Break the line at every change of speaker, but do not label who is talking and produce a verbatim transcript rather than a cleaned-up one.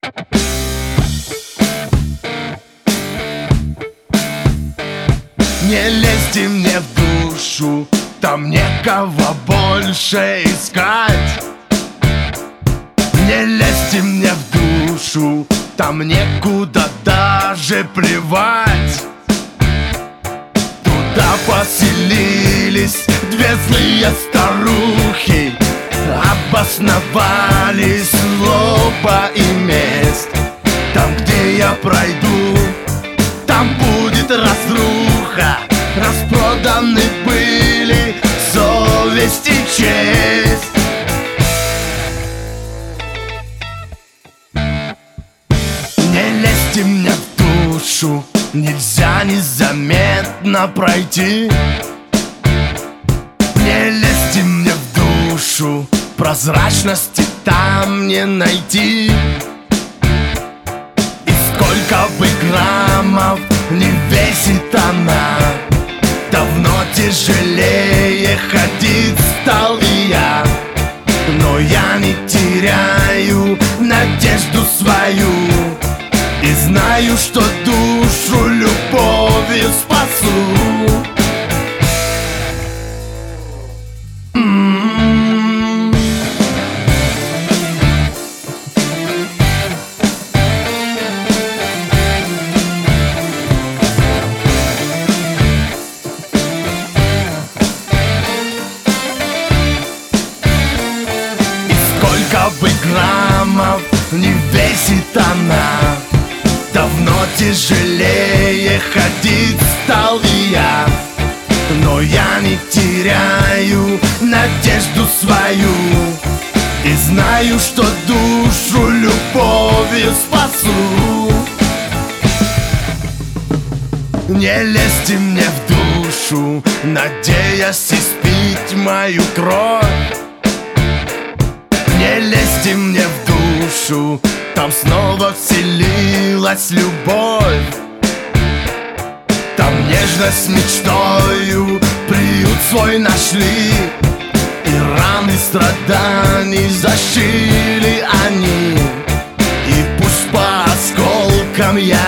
Не лезьте мне в душу, там некого больше искать. Не лезьте мне в душу, там некуда даже плевать. Туда поселились две злые старухи, обосновались злоба и месть. Там, где я пройду, там будет разруха. Распроданы были совесть и честь. Не лезьте мне в душу, нельзя незаметно пройти. Не лезьте мне в душу, прозрачности там не найти. И сколько бы граммов не весит она, давно тяжелее ходить стал и я. Но я не теряю надежду свою и знаю, что душу любовью спасу. М-м-м. И сколько бы граммов не весит она, давно тяжелее ходить стал и я. Но я не теряю надежду свою и знаю, что душу любовью спасу. Не лезьте мне в душу, надеясь испить мою кровь. Не лезьте мне в душу, там снова вселилась любовь. Там нежность с мечтою приют свой нашли, и раны страданий зашили они. И пусть по осколкам я